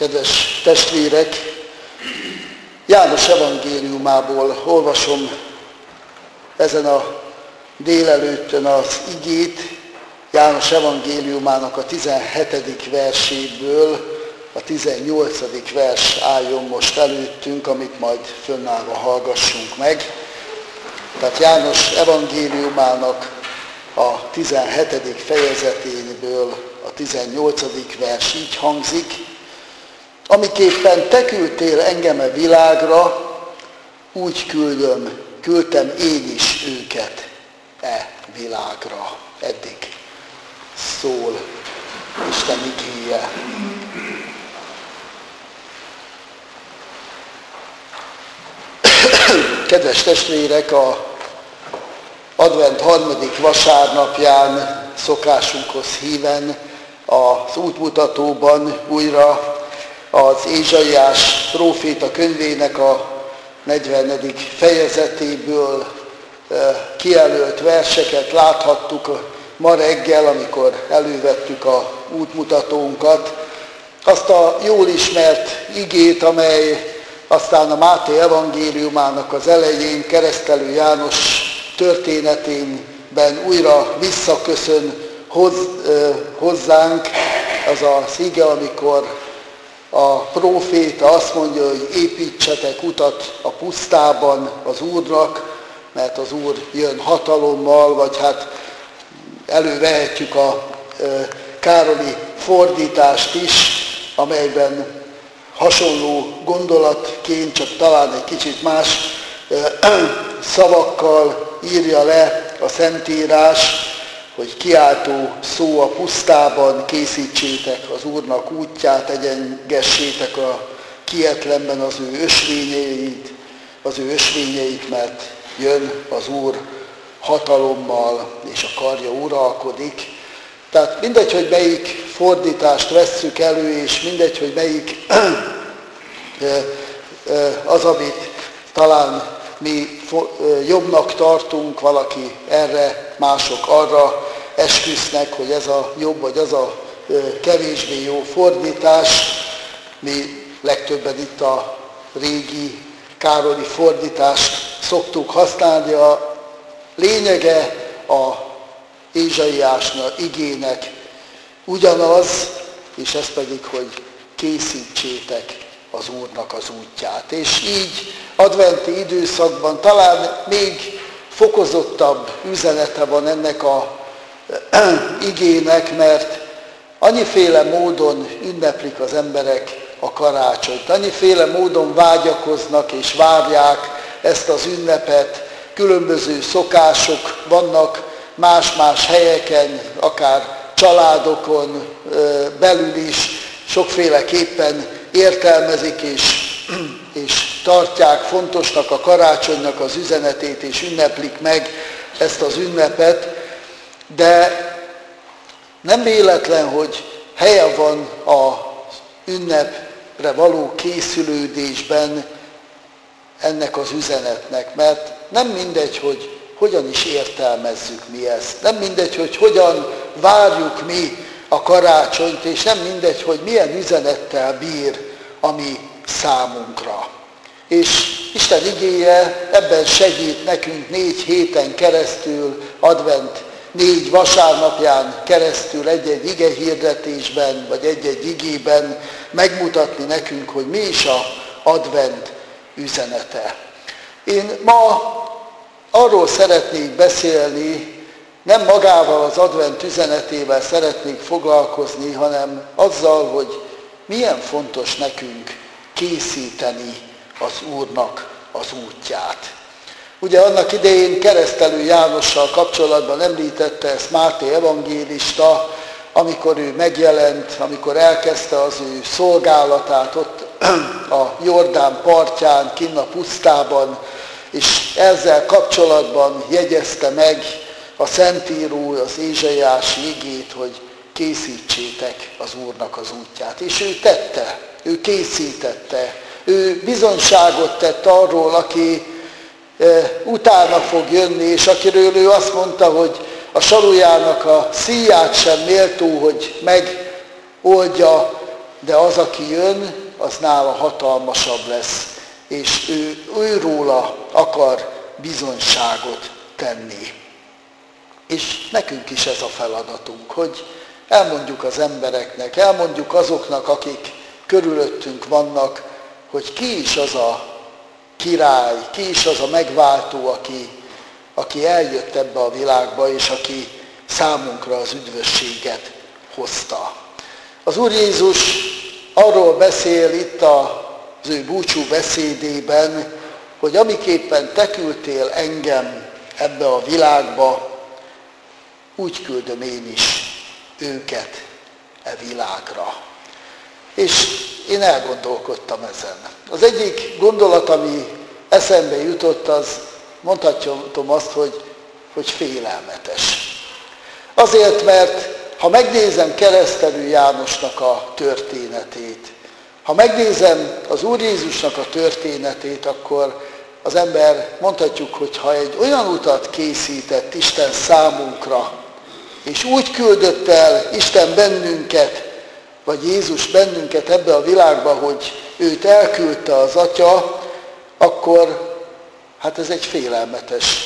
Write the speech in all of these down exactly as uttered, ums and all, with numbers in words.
Kedves testvérek, János evangéliumából olvasom ezen a délelőttön az igét, János evangéliumának a tizenhetedik verséből, a tizennyolcadik vers álljon most előttünk, amit majd fönnállva hallgassunk meg. Tehát János evangéliumának a tizenhetedik fejezetéből a tizennyolcadik vers így hangzik: amiképpen te küldtél engem a világra, úgy küldöm, küldtem én is őket e világra. Eddig szól Isten igéje. Kedves testvérek, a advent harmadik vasárnapján szokásunkhoz híven az útmutatóban újra az Ézsaiás próféta könyvének a negyvenedik fejezetéből kijelölt verseket láthattuk ma reggel, amikor elővettük a útmutatónkat. Azt a jól ismert igét, amely aztán a Máté evangéliumának az elején keresztelő János történetében újra visszaköszön hoz, hozzánk, az az ige, amikor a próféta azt mondja, hogy építsetek utat a pusztában az Úrnak, mert az Úr jön hatalommal, vagy hát elővehetjük a Károli fordítást is, amelyben hasonló gondolatként, csak talán egy kicsit más szavakkal írja le a Szentírás, hogy kiáltó szó a pusztában, készítsétek az Úrnak útját, egyengessétek a kietlenben az ő ösvényeit, az ő ösvényeit, mert jön az Úr hatalommal, és a karja uralkodik. Tehát mindegy, hogy melyik fordítást vesszük elő, és mindegy, hogy melyik az, amit talán mi jobbnak tartunk, valaki erre, mások arra esküsznek, hogy ez a jobb, vagy az a kevésbé jó fordítás. Mi legtöbben itt a régi Károli fordítást szoktuk használni. A lényege a Ézsaiásnak igének ugyanaz, és ez pedig, hogy készítsétek az Úrnak az útját. És így adventi időszakban talán még fokozottabb üzenete van ennek a igének, mert annyiféle módon ünneplik az emberek a karácsonyt, annyiféle módon vágyakoznak és várják ezt az ünnepet, különböző szokások vannak más-más helyeken, akár családokon belül is, sokféleképpen értelmezik és, és tartják fontosnak a karácsonynak az üzenetét, és ünneplik meg ezt az ünnepet, de nem véletlen, hogy helye van az ünnepre való készülődésben ennek az üzenetnek, mert nem mindegy, hogy hogyan is értelmezzük mi ezt, nem mindegy, hogy hogyan várjuk mi a karácsonyt, és nem mindegy, hogy milyen üzenettel bír a mi számunkra. És Isten igéje ebben segít nekünk négy héten keresztül, advent négy vasárnapján keresztül egy-egy igehirdetésben, vagy egy-egy igében megmutatni nekünk, hogy mi is az advent üzenete. Én ma arról szeretnék beszélni, nem magával az advent üzenetével szeretnék foglalkozni, hanem azzal, hogy milyen fontos nekünk készíteni az Úrnak az útját. Ugye annak idején keresztelő Jánossal kapcsolatban említette ezt Máté evangélista, amikor ő megjelent, amikor elkezdte az ő szolgálatát ott a Jordán partján, kinn a pusztában, és ezzel kapcsolatban jegyezte meg a Szentíró, az Ézsaiási igét, hogy készítsétek az Úrnak az útját. És ő tette, ő készítette, ő bizonyságot tett arról, aki utána fog jönni, és akiről ő azt mondta, hogy a sarujának a szíját sem méltó, hogy megoldja, de az, aki jön, az nála hatalmasabb lesz, és ő, őróla akar bizonyságot tenni. És nekünk is ez a feladatunk, hogy elmondjuk az embereknek, elmondjuk azoknak, akik körülöttünk vannak, hogy ki is az a király, ki is az a megváltó, aki, aki eljött ebbe a világba, és aki számunkra az üdvösséget hozta. Az Úr Jézus arról beszél itt az ő búcsú beszédében, hogy amiképpen te küldtél engem ebbe a világba, úgy küldöm én is őket e világra. És én elgondolkodtam ezen. Az egyik gondolat, ami eszembe jutott, az mondhatom azt, hogy, hogy félelmetes. Azért, mert ha megnézem Keresztelő Jánosnak a történetét, ha megnézem az Úr Jézusnak a történetét, akkor az ember mondhatjuk, hogy ha egy olyan utat készített Isten számunkra, és úgy küldött el Isten bennünket, vagy Jézus bennünket ebbe a világba, hogy őt elküldte az Atya, akkor hát ez egy félelmetes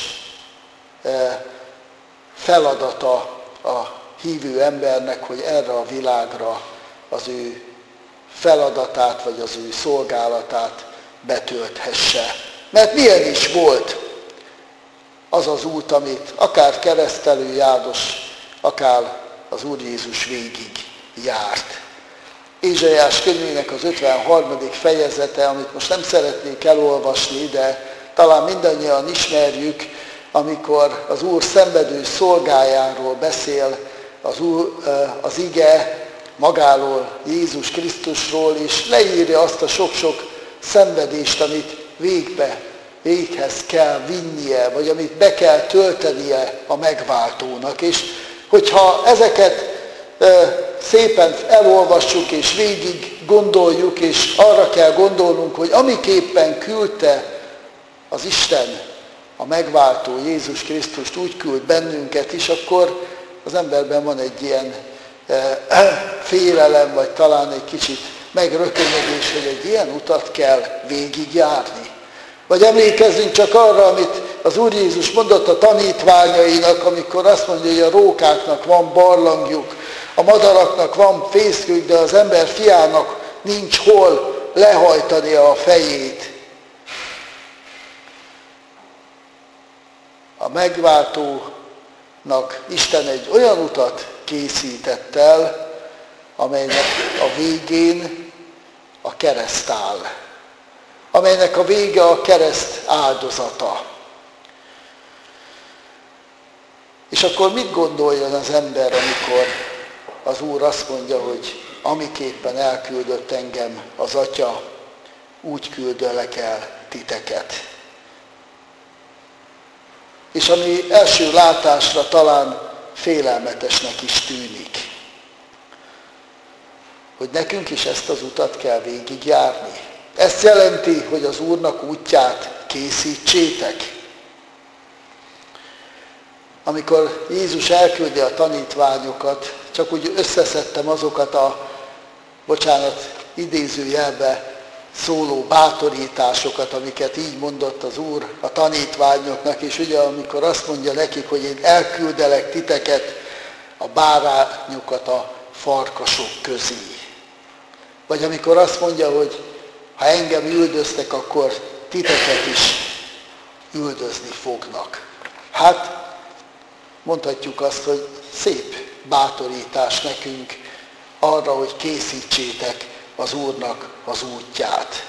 feladata a hívő embernek, hogy erre a világra az ő feladatát, vagy az ő szolgálatát betölthesse. Mert milyen is volt az az út, amit akár Keresztelő János, akár az Úr Jézus végig járt. Ézsaiás könyvének az ötvenharmadik fejezete, amit most nem szeretnék elolvasni, de talán mindannyian ismerjük, amikor az Úr szenvedő szolgájáról beszél, az, úr, az ige magáról, Jézus Krisztusról, és leírja azt a sok-sok szenvedést, amit végbe, véghez kell vinnie, vagy amit be kell töltenie a megváltónak. És hogyha ezeket szépen elolvassuk, és végig gondoljuk, és arra kell gondolnunk, hogy amiképpen küldte az Isten, a megváltó Jézus Krisztust úgy küld bennünket is, akkor az emberben van egy ilyen félelem, vagy talán egy kicsit megrökönyödés, hogy egy ilyen utat kell végigjárni. Vagy emlékezzünk csak arra, amit az Úr Jézus mondott a tanítványainak, amikor azt mondja, hogy a rókáknak van barlangjuk, a madaraknak van fészkük, de az ember fiának nincs hol lehajtania a fejét. A megváltónak Isten egy olyan utat készített el, amelynek a végén a kereszt áll. Amelynek a vége a kereszt áldozata. És akkor mit gondoljon az ember, amikor az Úr azt mondja, hogy amiképpen elküldött engem az Atya, úgy küldölek el titeket. És ami első látásra talán félelmetesnek is tűnik, hogy nekünk is ezt az utat kell végigjárni. Ezt jelenti, hogy az Úrnak útját készítsétek. Amikor Jézus elküldi a tanítványokat, csak úgy összeszedtem azokat a, bocsánat, idézőjelbe szóló bátorításokat, amiket így mondott az Úr a tanítványoknak, és ugye amikor azt mondja nekik, hogy én elküldelek titeket, a bárányokat a farkasok közé. Vagy amikor azt mondja, hogy ha engem üldöztek, akkor titeket is üldözni fognak. Hát mondhatjuk azt, hogy szép bátorítás nekünk arra, hogy készítsétek az Úrnak az útját.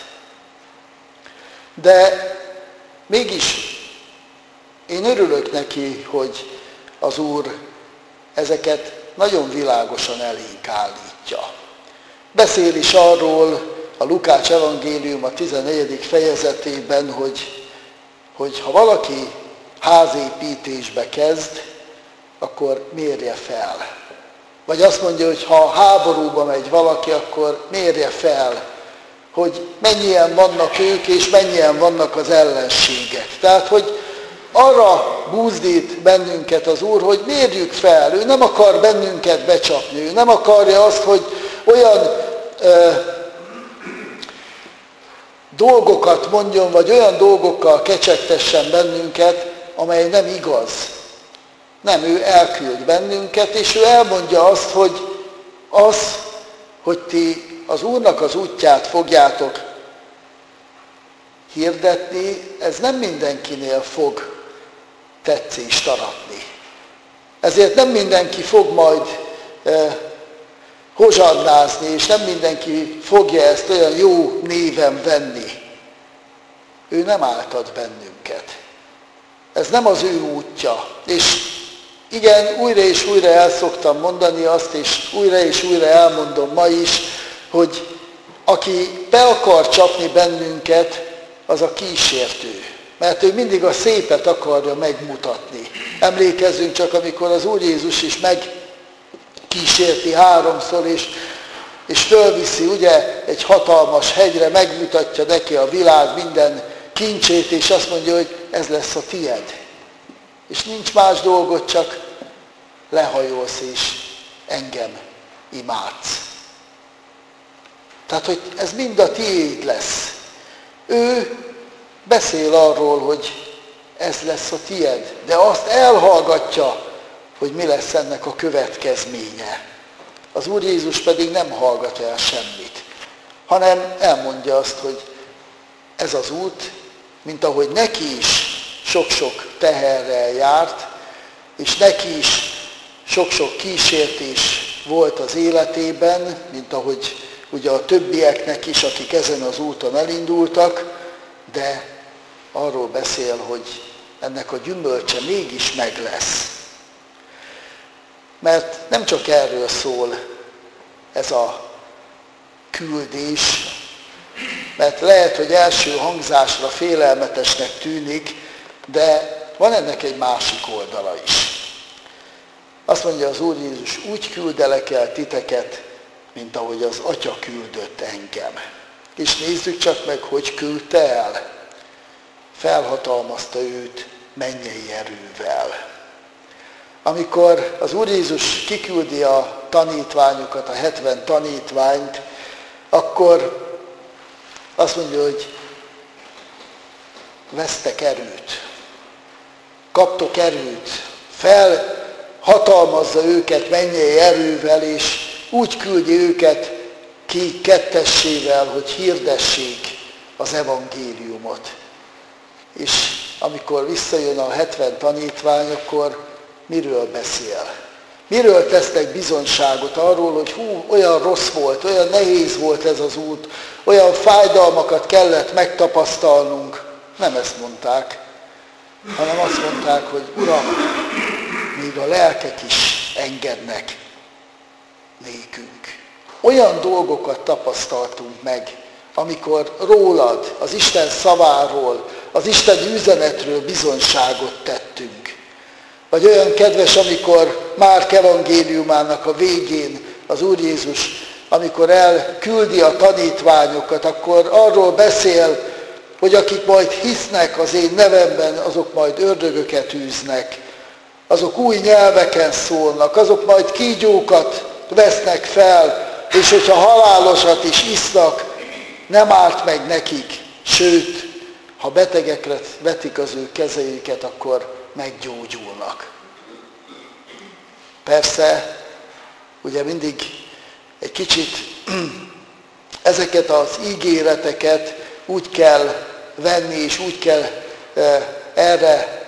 De mégis én örülök neki, hogy az Úr ezeket nagyon világosan elénk állítja. Beszél is arról a Lukács evangélium a tizennegyedik fejezetében, hogy, hogy ha valaki házépítésbe kezd, akkor mérje fel. Vagy azt mondja, hogy ha háborúba megy valaki, akkor mérje fel, hogy mennyien vannak ők, és mennyien vannak az ellenségek. Tehát, hogy arra búzdít bennünket az Úr, hogy mérjük fel. Ő nem akar bennünket becsapni. Ő nem akarja azt, hogy olyan ö, dolgokat mondjon, vagy olyan dolgokkal kecsegtessen bennünket, amely nem igaz. Nem, ő elküld bennünket, és ő elmondja azt, hogy az, hogy ti az Úrnak az útját fogjátok hirdetni, ez nem mindenkinél fog tetszést aratni. Ezért nem mindenki fog majd eh, hozsarnázni, és nem mindenki fogja ezt olyan jó néven venni. Ő nem áltat bennünket. Ez nem az ő útja. És igen, újra és újra el szoktam mondani azt, és újra és újra elmondom ma is, hogy aki be akar csapni bennünket, az a kísértő. Mert ő mindig a szépet akarja megmutatni. Emlékezzünk csak, amikor az Úr Jézus is megkísérti háromszor, és, és fölviszi ugye egy hatalmas hegyre, megmutatja neki a világ minden kincsét, és azt mondja, hogy ez lesz a tied. És nincs más dolgot, csak lehajolsz és engem imádsz. Tehát, hogy ez mind a tiéd lesz. Ő beszél arról, hogy ez lesz a tied, de azt elhallgatja, hogy mi lesz ennek a következménye. Az Úr Jézus pedig nem hallgat el semmit, hanem elmondja azt, hogy ez az út, mint ahogy neki is sok-sok teherrel járt, és neki is sok-sok kísértés volt az életében, mint ahogy ugye a többieknek is, akik ezen az úton elindultak, de arról beszél, hogy ennek a gyümölcse mégis meg lesz. Mert nem csak erről szól ez a küldés, mert lehet, hogy első hangzásra félelmetesnek tűnik, de van ennek egy másik oldala is. Azt mondja az Úr Jézus, úgy küldelek el titeket, mint ahogy az Atya küldött engem. És nézzük csak meg, hogy küldte el. Felhatalmazta őt mennyei erővel. Amikor az Úr Jézus kiküldi a tanítványokat, a hetven tanítványt, akkor azt mondja, hogy vesztek erőt, kaptok erőt, felhatalmazza őket mennyei erővel, és úgy küldi őket ki kettessével, hogy hirdessék az evangéliumot. És amikor visszajön a hetven tanítvány, akkor miről beszél? Miről tesznek bizonyságot arról, hogy hú, olyan rossz volt, olyan nehéz volt ez az út, olyan fájdalmakat kellett megtapasztalnunk. Nem ezt mondták, hanem azt mondták, hogy Uram, még a lelkek is engednek nékünk. Olyan dolgokat tapasztaltunk meg, amikor rólad, az Isten szaváról, az Isten üzenetről bizonyságot tettünk. Vagy olyan kedves, amikor Márk evangéliumának a végén az Úr Jézus, amikor elküldi a tanítványokat, akkor arról beszél, hogy akik majd hisznek az én nevemben, azok majd ördögöket űznek, azok új nyelveken szólnak, azok majd kígyókat vesznek fel, és hogyha halálosat is isznak, nem árt meg nekik, sőt, ha betegekre vetik az ő kezeiket, akkor meggyógyulnak. Persze, ugye mindig egy kicsit ezeket az ígéreteket úgy kell venni, és úgy kell erre,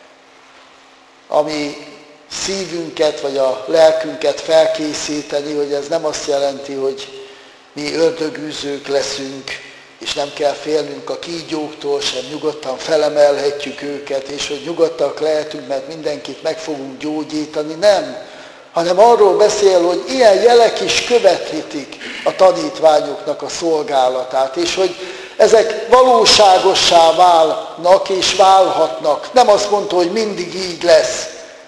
ami szívünket, vagy a lelkünket felkészíteni, hogy ez nem azt jelenti, hogy mi ördögűzők leszünk, és nem kell félnünk a kígyóktól, sem nyugodtan felemelhetjük őket, és hogy nyugodtak lehetünk, mert mindenkit meg fogunk gyógyítani. Nem, hanem arról beszél, hogy ilyen jelek is követhetik a tanítványoknak a szolgálatát, és hogy ezek valóságossá válnak és válhatnak. Nem azt mondta, hogy mindig így lesz,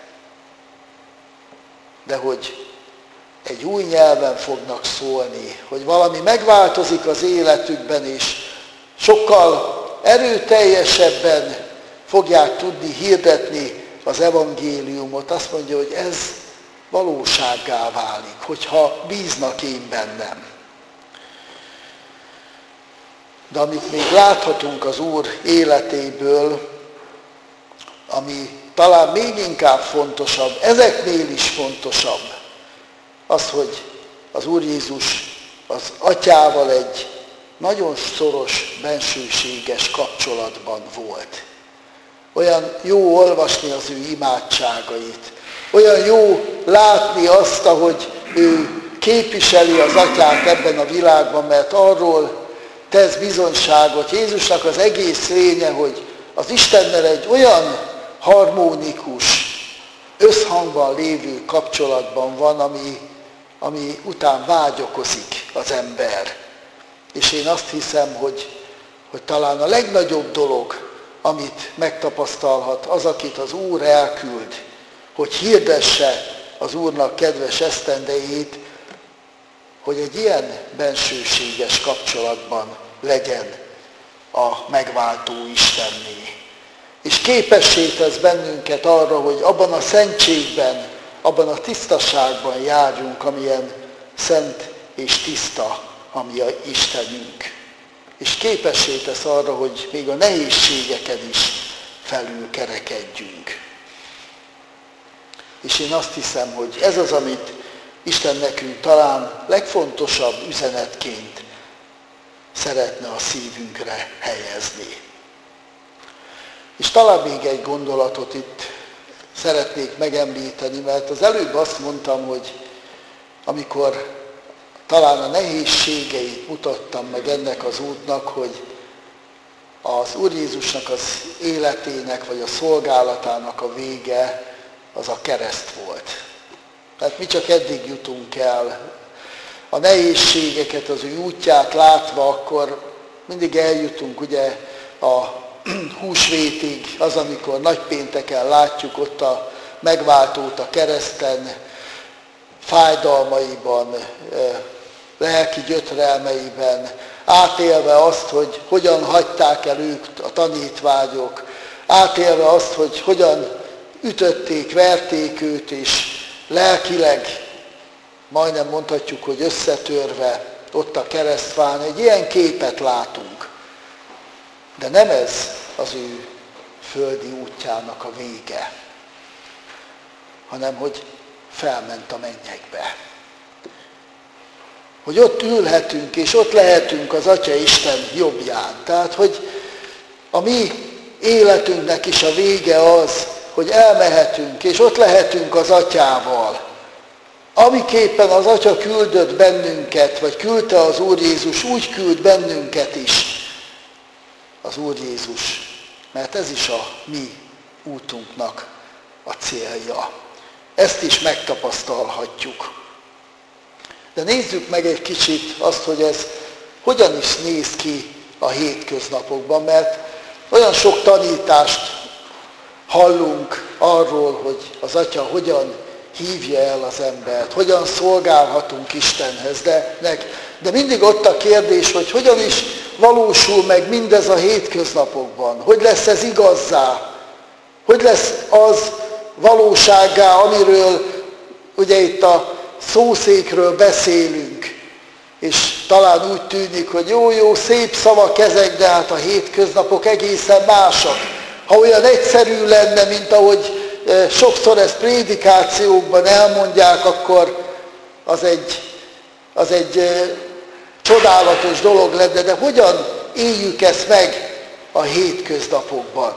de hogy egy új nyelven fognak szólni, hogy valami megváltozik az életükben, és sokkal erőteljesebben fogják tudni hirdetni az evangéliumot. Azt mondja, hogy ez valósággá válik, hogyha bíznak én bennem. de amit még láthatunk az Úr életéből, ami talán még inkább fontosabb, ezeknél is fontosabb, az, hogy az Úr Jézus az Atyával egy nagyon szoros, bensőséges kapcsolatban volt. Olyan jó olvasni az ő imádságait, olyan jó látni azt, ahogy ő képviseli az Atyát ebben a világban, mert arról tesz bizonyságot. Jézusnak az egész lénye, hogy az Istennel egy olyan harmonikus, összhangban lévő kapcsolatban van, ami, ami után vágyakozik az ember. És én azt hiszem, hogy, hogy talán a legnagyobb dolog, amit megtapasztalhat az, akit az Úr elküld, hogy hirdesse az Úrnak kedves esztendejét, hogy egy ilyen bensőséges kapcsolatban legyen a megváltó Istenné. És képessé tesz bennünket arra, hogy abban a szentségben, abban a tisztaságban járjunk, amilyen szent és tiszta a mi Istenünk. És képessé tesz arra, hogy még a nehézségeken is felülkerekedjünk. És én azt hiszem, hogy ez az, amit Isten nekünk talán legfontosabb üzenetként szeretne a szívünkre helyezni. És talán még egy gondolatot itt szeretnék megemlíteni, mert az előbb azt mondtam, hogy amikor talán a nehézségeit mutattam meg ennek az útnak, hogy az Úr Jézusnak az életének, vagy a szolgálatának a vége az a kereszt volt. Tehát mi csak eddig jutunk el. A nehézségeket, az ő útját látva, akkor mindig eljutunk ugye a húsvétig, az, amikor nagypénteken látjuk ott a megváltót a kereszten, fájdalmaiban, lelki gyötrelmeiben, átélve azt, hogy hogyan hagyták el ők a tanítványok, átélve azt, hogy hogyan ütötték, verték őt, és lelkileg, majdnem mondhatjuk, hogy összetörve ott a keresztfán, egy ilyen képet látunk. De nem ez az ő földi útjának a vége, hanem hogy felment a mennyekbe. Hogy ott ülhetünk, és ott lehetünk az Atya Isten jobbján. Tehát, hogy a mi életünknek is a vége az, hogy elmehetünk, és ott lehetünk az Atyával. Amiképpen az Atya küldött bennünket, vagy küldte az Úr Jézus, úgy küld bennünket is az Úr Jézus. Mert ez is a mi útunknak a célja. Ezt is megtapasztalhatjuk. De nézzük meg egy kicsit azt, hogy ez hogyan is néz ki a hétköznapokban, mert olyan sok tanítást hallunk arról, hogy az Atya hogyan hívja el az embert, hogyan szolgálhatunk Istenhez, de, de mindig ott a kérdés, hogy hogyan is valósul meg mindez a hétköznapokban, hogy lesz ez igazzá, hogy lesz az valósággá, amiről ugye itt a szószékről beszélünk, és talán úgy tűnik, hogy jó-jó, szép szavak ezek, de hát a hétköznapok egészen másak. Ha olyan egyszerű lenne, mint ahogy sokszor ezt prédikációkban elmondják, akkor az egy, az egy csodálatos dolog lenne, de hogyan éljük ezt meg a hétköznapokban?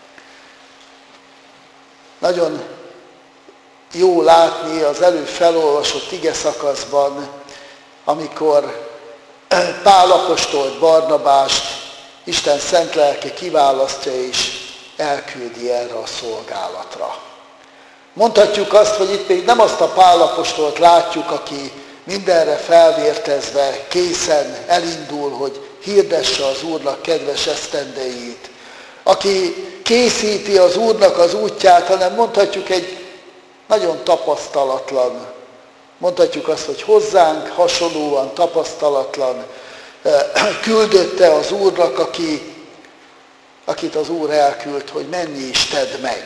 Nagyon jó látni az előbb felolvasott ige szakaszban, amikor Pál apostolt, Barnabást Isten szent lelke kiválasztja és elküldi erre a szolgálatra. Mondhatjuk azt, hogy itt még nem azt a Pál apostolt látjuk, aki mindenre felvértezve, készen elindul, hogy hirdesse az Úrnak kedves esztendejét, aki készíti az Úrnak az útját, hanem mondhatjuk egy nagyon tapasztalatlan, mondhatjuk azt, hogy hozzánk hasonlóan tapasztalatlan küldötte az Úrnak, aki, akit az Úr elküld, hogy menj és tedd meg.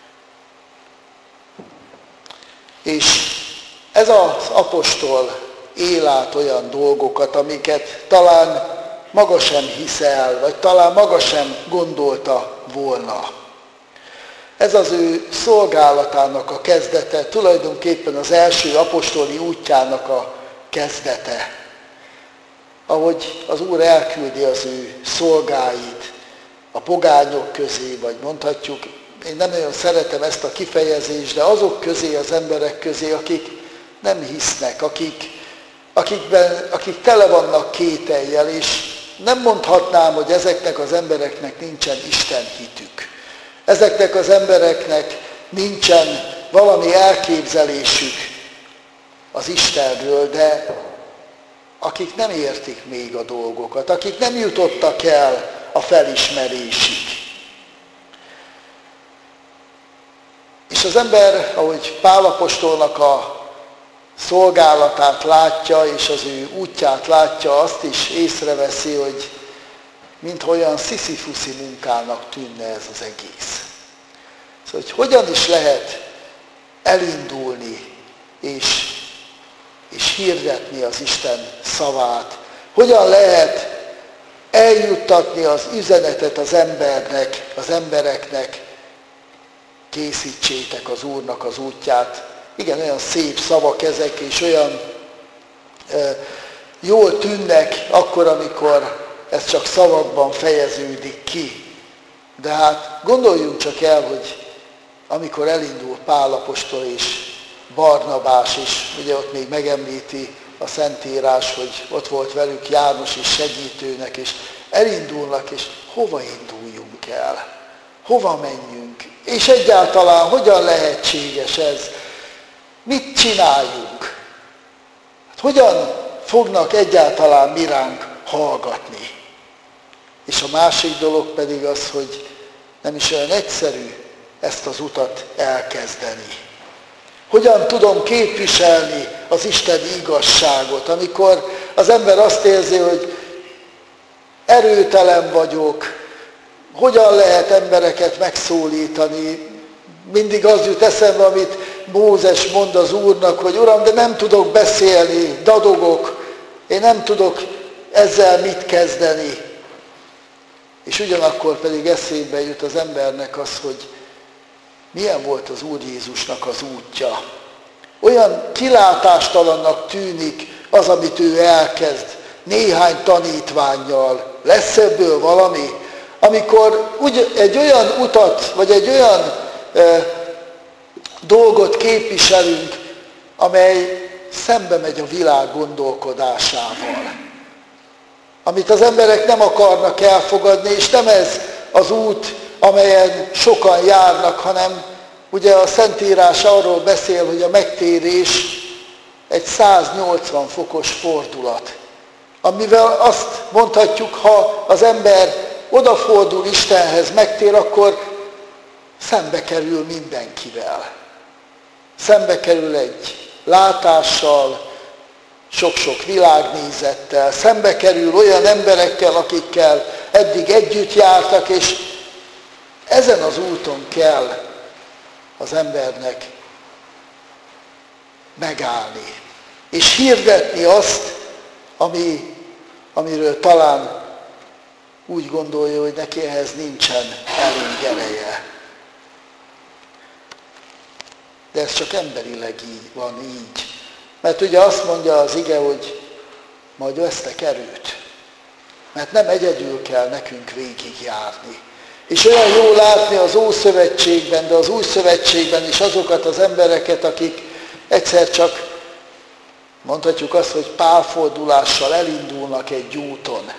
És ez az apostol él át olyan dolgokat, amiket talán maga sem hisz el, vagy talán maga sem gondolta volna. Ez az ő szolgálatának a kezdete, tulajdonképpen az első apostoli útjának a kezdete. Ahogy az Úr elküldi az ő szolgáit a pogányok közé, vagy mondhatjuk, én nem nagyon szeretem ezt a kifejezést, de azok közé, az emberek közé, akik nem hisznek, akik, akikben, akik tele vannak kétellyel, és nem mondhatnám, hogy ezeknek az embereknek nincsen Isten hitük. Ezeknek az embereknek nincsen valami elképzelésük az Istenről, de akik nem értik még a dolgokat, akik nem jutottak el a felismerésig. És az ember, ahogy Pál apostolnak a szolgálatát látja, és az ő útját látja, azt is észreveszi, hogy mintha olyan sziszifuszi munkának tűnne ez az egész. Szóval, hogy hogyan is lehet elindulni, és, és hirdetni az Isten szavát, hogyan lehet eljuttatni az üzenetet az embernek, az embereknek, készítsétek az Úrnak az útját. Igen, olyan szép szavak ezek, és olyan e, jól tűnnek akkor, amikor ez csak szavakban fejeződik ki. De hát gondoljunk csak el, hogy amikor elindul Pál apostol és Barnabás is, ugye ott még megemlíti a Szentírás, hogy ott volt velük János is segítőnek, és elindulnak, és hova induljunk el? Hova menjünk? És egyáltalán hogyan lehetséges ez? Mit csináljunk? Hát hogyan fognak egyáltalán mi ránk hallgatni? És a másik dolog pedig az, hogy nem is olyan egyszerű ezt az utat elkezdeni. Hogyan tudom képviselni az isteni igazságot, amikor az ember azt érzi, hogy erőtelen vagyok, hogyan lehet embereket megszólítani? Mindig az jut eszembe, amit Mózes mond az Úrnak, hogy Uram, de nem tudok beszélni, dadogok, én nem tudok ezzel mit kezdeni. És ugyanakkor pedig eszébe jut az embernek az, hogy milyen volt az Úr Jézusnak az útja. Olyan kilátástalannak tűnik az, amit ő elkezd, néhány tanítvánnyal. Lesz ebből valami? Amikor úgy, egy olyan utat, vagy egy olyan e, dolgot képviselünk, amely szembe megy a világ gondolkodásával. Amit az emberek nem akarnak elfogadni, és nem ez az út, amelyen sokan járnak, hanem ugye a Szentírás arról beszél, hogy a megtérés egy száznyolcvan fokos fordulat. Amivel azt mondhatjuk, ha az ember odafordul Istenhez, megtér, akkor szembe kerül mindenkivel. Szembe kerül egy látással, sok-sok világnézettel, szembe kerül olyan emberekkel, akikkel eddig együtt jártak, és ezen az úton kell az embernek megállni, és hirdetni azt, ami, amiről talán úgy gondolja, hogy neki ehhez nincsen elég ereje. De ez csak emberileg így van, így. Mert ugye azt mondja az ige, hogy majd vesztek erőt. Mert nem egyedül kell nekünk végigjárni. És olyan jó látni az Ószövetségben, de az Új Szövetségben is azokat az embereket, akik egyszer csak, mondhatjuk azt, hogy pálfordulással elindulnak egy úton.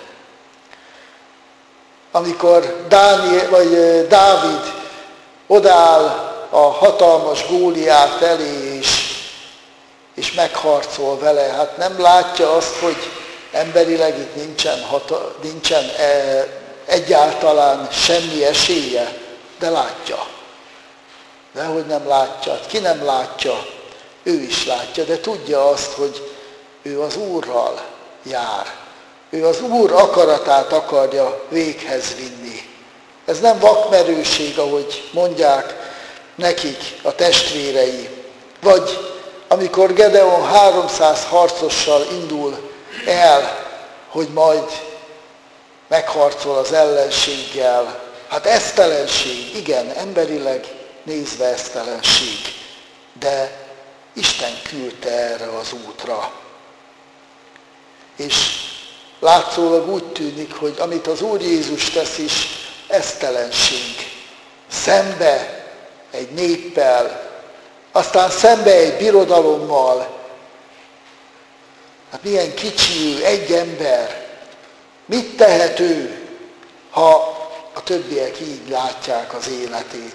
Amikor Dániel, vagy Dávid odaáll a hatalmas Góliát elé, és, és megharcol vele, hát nem látja azt, hogy emberileg itt nincsen, hata, nincsen e, egyáltalán semmi esélye, de látja. De hogy nem látja, ki nem látja, ő is látja, de tudja azt, hogy ő az Úrral jár. Ő az Úr akaratát akarja véghez vinni. Ez nem vakmerőség, ahogy mondják nekik a testvérei, vagy amikor Gedeon háromszáz harcossal indul el, hogy majd megharcol az ellenséggel. Hát esztelenség, igen, emberileg nézve esztelenség, de Isten küldte erre az útra. És látszólag úgy tűnik, hogy amit az Úr Jézus tesz is, esztelenség. Szembe egy néppel, aztán szembe egy birodalommal. Hát milyen kicsi ő, egy ember. Mit tehet ő, ha a többiek így látják az életét?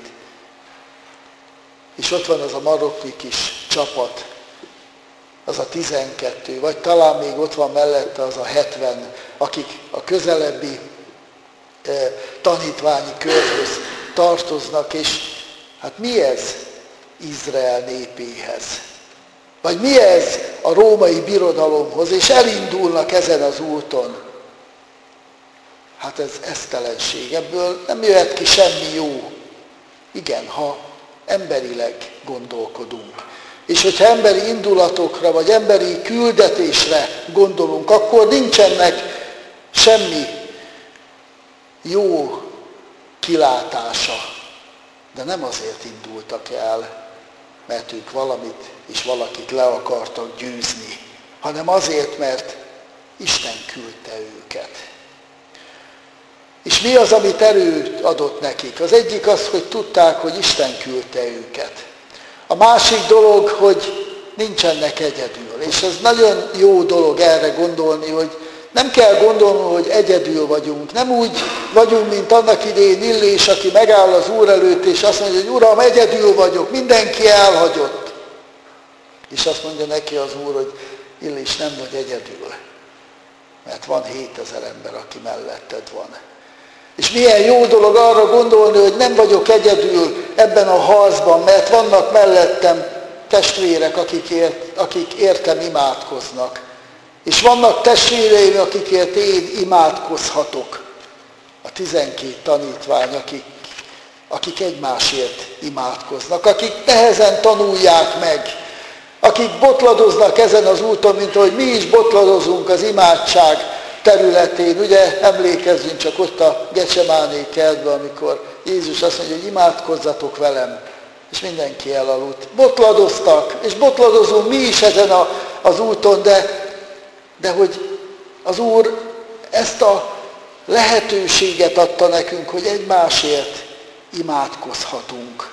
És ott van az a maroknyi kis csapat, az a tizenkettő, vagy talán még ott van mellette az a hetven, akik a közelebbi eh, tanítványi körhöz tartoznak, és hát mi ez Izrael népéhez? Vagy mi ez a római birodalomhoz, és elindulnak ezen az úton? Hát ez esztelenség, ebből nem jöhet ki semmi jó. Igen, ha emberileg gondolkodunk. És hogyha emberi indulatokra, vagy emberi küldetésre gondolunk, akkor nincsenek semmi jó kilátása. De nem azért indultak el, mert ők valamit és valakit le akartak győzni, hanem azért, mert Isten küldte őket. És mi az, amit erőt adott nekik? Az egyik az, hogy tudták, hogy Isten küldte őket. A másik dolog, hogy nincsenek egyedül. És ez nagyon jó dolog erre gondolni, hogy nem kell gondolni, hogy egyedül vagyunk. Nem úgy vagyunk, mint annak idején Illés, aki megáll az Úr előtt, és azt mondja, hogy Uram, egyedül vagyok, mindenki elhagyott. És azt mondja neki az Úr, hogy Illés, nem vagy egyedül, mert van hétezer ember, aki melletted van. És milyen jó dolog arra gondolni, hogy nem vagyok egyedül ebben a harcban, mert vannak mellettem testvérek, akik, ért, akik értem imádkoznak. És vannak testvéreim, akikért én imádkozhatok. A tizenkét tanítvány, akik, akik egymásért imádkoznak, akik nehezen tanulják meg, akik botladoznak ezen az úton, mint ahogy mi is botladozunk az imádság területén. Ugye emlékezzünk csak ott a Gecsemáné kertben, amikor Jézus azt mondja, hogy imádkozzatok velem, és mindenki elaludt. Botladoztak, és botladozunk mi is ezen a, az úton, de, de hogy az Úr ezt a lehetőséget adta nekünk, hogy egymásért imádkozhatunk.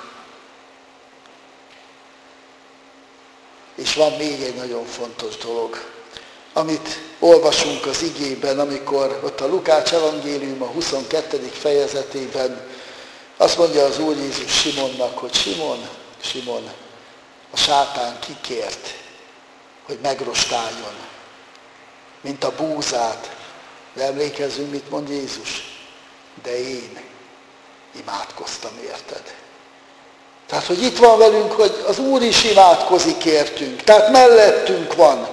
És van még egy nagyon fontos dolog, amit olvasunk az igében, amikor ott a Lukács evangélium a huszonkettedik fejezetében azt mondja az Úr Jézus Simonnak, hogy Simon, Simon, a sátán kikért, hogy megrostáljon, mint a búzát. De emlékezzünk, mit mond Jézus? De én imádkoztam érted. Tehát, hogy itt van velünk, hogy az Úr is imádkozik értünk, tehát mellettünk van,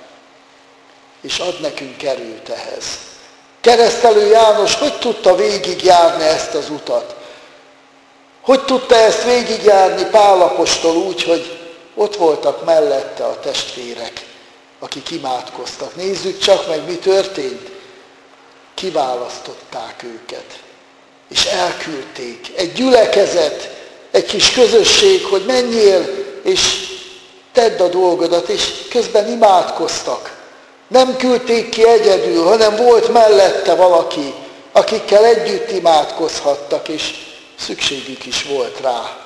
és ad nekünk erőt ehhez. Keresztelő János hogy tudta végigjárni ezt az utat? Hogy tudta ezt végigjárni Pál apostol úgy, hogy ott voltak mellette a testvérek, akik imádkoztak. Nézzük csak meg, mi történt. Kiválasztották őket, és elküldték. Egy gyülekezet, egy kis közösség, hogy menjél, és tedd a dolgodat, és közben imádkoztak. Nem küldték ki egyedül, hanem volt mellette valaki, akikkel együtt imádkozhattak, és szükségük is volt rá.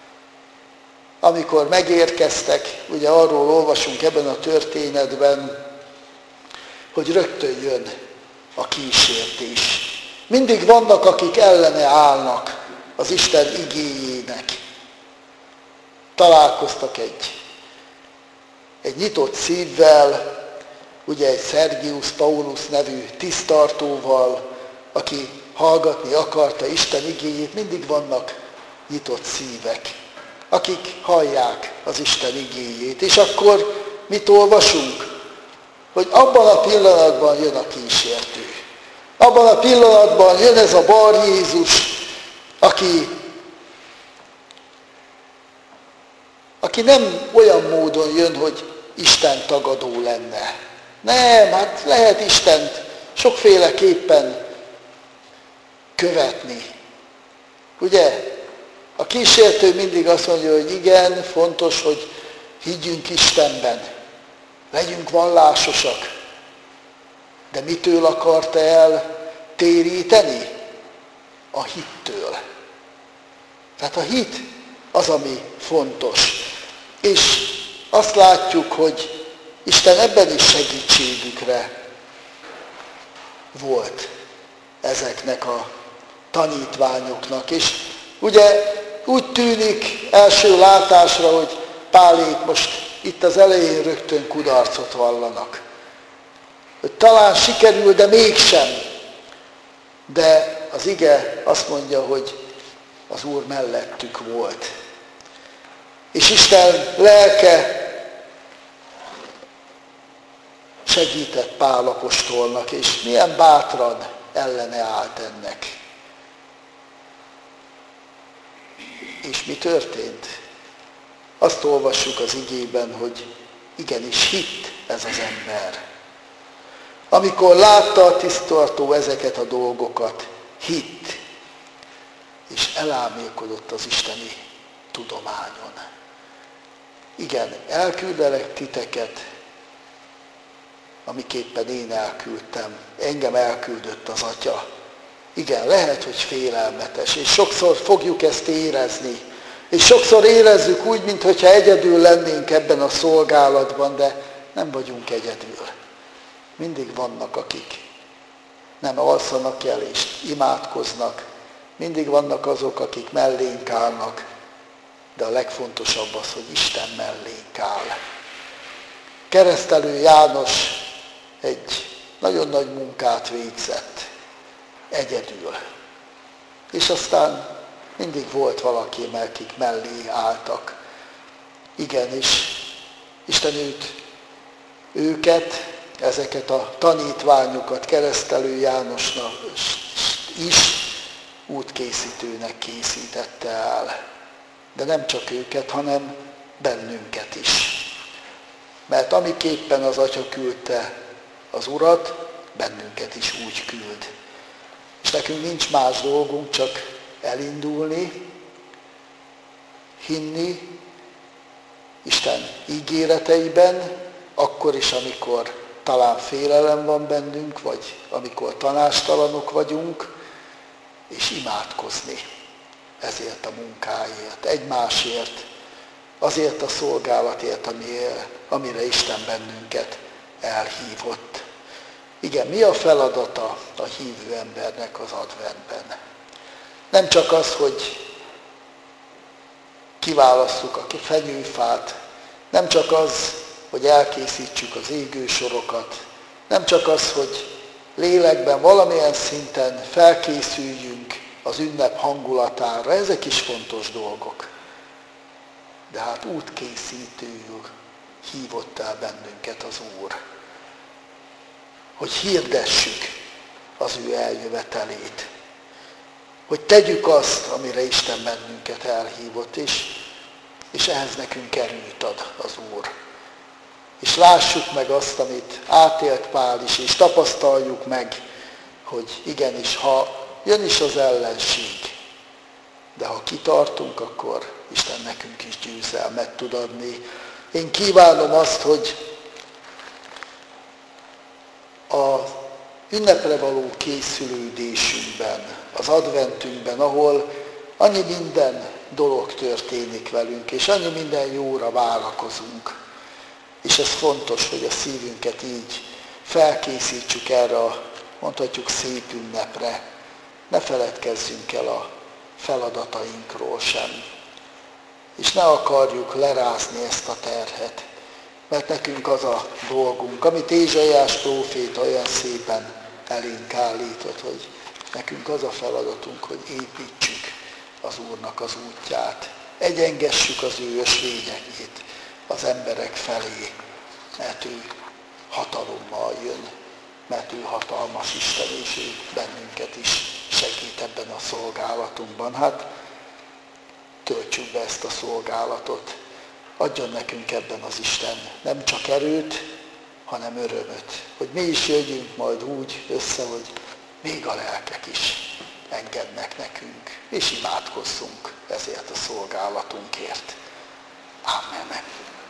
Amikor megérkeztek, ugye arról olvasunk ebben a történetben, hogy rögtön jön a kísértés. Mindig vannak, akik ellene állnak az Isten igéjének. Találkoztak egy, egy nyitott szívvel, ugye egy Sergius Paulus nevű tisztartóval, aki hallgatni akarta Isten igéjét. Mindig vannak nyitott szívek, akik hallják az Isten igéjét. És akkor mit olvasunk? Hogy abban a pillanatban jön a kísértő. Abban a pillanatban jön ez a Bar Jézus, aki, aki nem olyan módon jön, hogy Isten tagadó lenne. Nem, hát lehet Istent sokféleképpen követni. Ugye? A kísértő mindig azt mondja, hogy igen, fontos, hogy higgyünk Istenben, legyünk vallásosak. De mitől akarta eltéríteni? A hittől. Tehát a hit az, ami fontos. És azt látjuk, hogy Isten ebben is segítségükre volt ezeknek a tanítványoknak. És ugye úgy tűnik első látásra, hogy Pálék most itt az elején rögtön kudarcot vallanak. Hogy talán sikerül, de mégsem. De az ige azt mondja, hogy az Úr mellettük volt. És Isten lelke segített Pál apostolnak, és milyen bátran ellene állt ennek. És mi történt? Azt olvassuk az igében, hogy igenis hitt ez az ember. Amikor látta a tisztartó ezeket a dolgokat, hitt, és elámélkodott az isteni tudományon. Igen, elküldelek titeket, amiképpen én elküldtem. Engem elküldött az Atya. Igen, lehet, hogy félelmetes, és sokszor fogjuk ezt érezni. És sokszor érezzük úgy, mintha egyedül lennénk ebben a szolgálatban, de nem vagyunk egyedül. Mindig vannak, akik nem alszanak el és imádkoznak. Mindig vannak azok, akik mellénk állnak. De a legfontosabb az, hogy Isten mellénk áll. Keresztelő János egy nagyon nagy munkát végzett. Egyedül. És aztán mindig volt valaki, akik mellé álltak. Igen, és Isten őt, őket, ezeket a tanítványokat keresztelő Jánosnak is útkészítőnek készítette el. De nem csak őket, hanem bennünket is. Mert amiképpen az Atya küldte az Urat, bennünket is úgy küld. És nekünk nincs más dolgunk, csak elindulni, hinni Isten ígéreteiben, akkor is, amikor talán félelem van bennünk, vagy amikor tanástalanok vagyunk, és imádkozni ezért a munkáért, egymásért, azért a szolgálatért, amire Isten bennünket elhívott. Igen, mi a feladata a hívő embernek az adventben? Nem csak az, hogy kiválasszuk a fenyőfát, nem csak az, hogy elkészítsük az égősorokat, nem csak az, hogy lélekben valamilyen szinten felkészüljünk az ünnep hangulatára, ezek is fontos dolgok. De hát útkészítőül hívott el bennünket az Úr, hogy hirdessük az ő eljövetelét, hogy tegyük azt, amire Isten bennünket elhívott, és, és ehhez nekünk erőt ad az Úr. És lássuk meg azt, amit átélt Pál is, és tapasztaljuk meg, hogy igenis, ha jön is az ellenség, de ha kitartunk, akkor Isten nekünk is győzelmet tud adni. Én kívánom azt, hogy az ünnepre való készülődésünkben, az adventünkben, ahol annyi minden dolog történik velünk, és annyi minden jóra várakozunk. És ez fontos, hogy a szívünket így felkészítsük erre a, mondhatjuk, szép ünnepre. Ne feledkezzünk el a feladatainkról sem. És ne akarjuk lerázni ezt a terhet, mert nekünk az a dolgunk, amit Ézsaiás próféta olyan szépen elénk állított, hogy nekünk az a feladatunk, hogy építsük az Úrnak az útját. Egyengessük az ő ösvényeit az emberek felé, mert ő hatalommal jön, mert ő hatalmas Isten, és ő bennünket is segít ebben a szolgálatunkban. Hát töltsük be ezt a szolgálatot adjon nekünk ebben az Isten nem csak erőt, hanem örömöt. Hogy mi is jöjjünk majd úgy össze, hogy még a lelkek is engednek nekünk, és imádkozzunk ezért a szolgálatunkért. Amen.